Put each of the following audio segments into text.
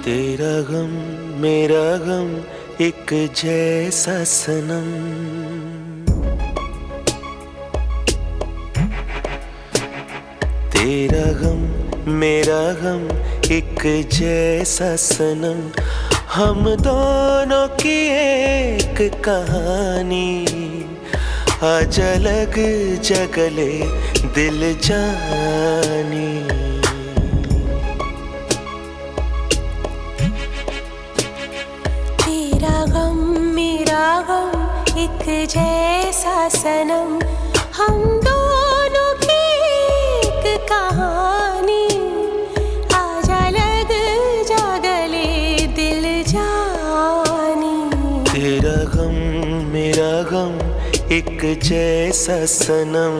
तेरा गम मेरा गम एक जैसा सनम। तेरा गम मेरा गम एक जैसा सनम। हम दोनों की एक कहानी, आज अलग जगले दिल जानी। तेरा गम मेरा गम एक जैसा सनम। हम दोनों की एक कहानी, आज अलग जगले दिल जानी। तेरा गम मेरा गम एक जैसा सनम।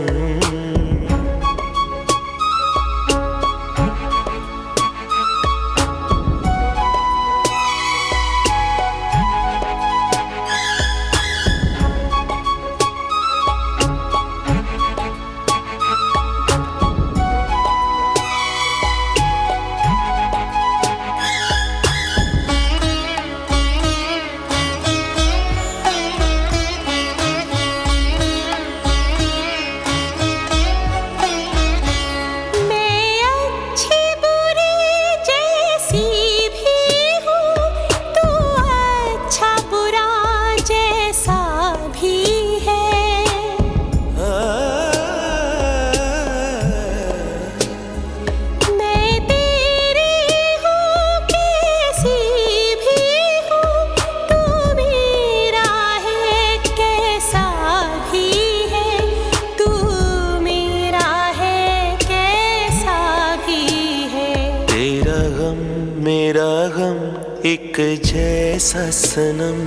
मेरा गम एक जैसा सनम।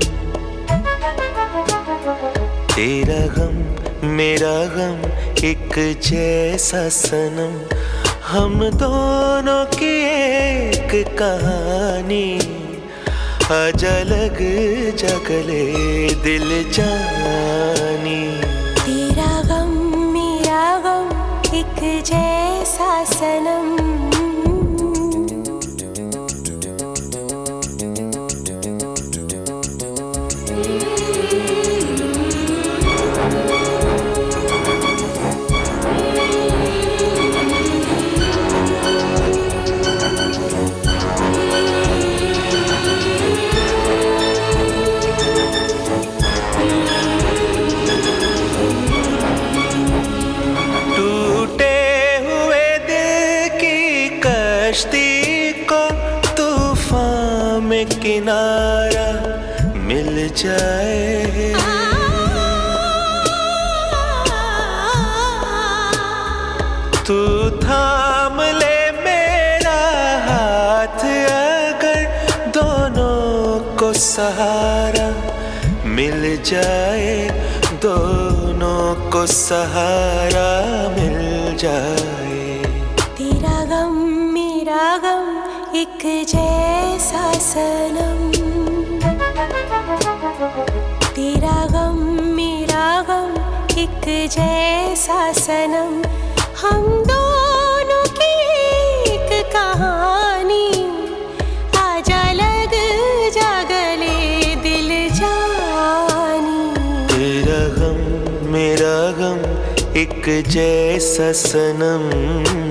तेरा गम मेरा गम एक जैसा सनम। हम दोनों की एक कहानी, आज अलग जगले दिल जानी। तेरा गम मेरा गम एक जैसा सनम। कश्ती को तूफान में किनारा मिल जाए। तू थाम ले मेरा हाथ, अगर दोनों को सहारा मिल जाए। दोनों को सहारा मिल जाए। तेरा गम मेरा गम एक जैसा सनम। तेरा गम मेरा गम एक जैसा सनम। हम दोनों की एक कहानी, आज अलग जगले दिल जानी। तेरा गम मेरा गम एक जैसा सनम।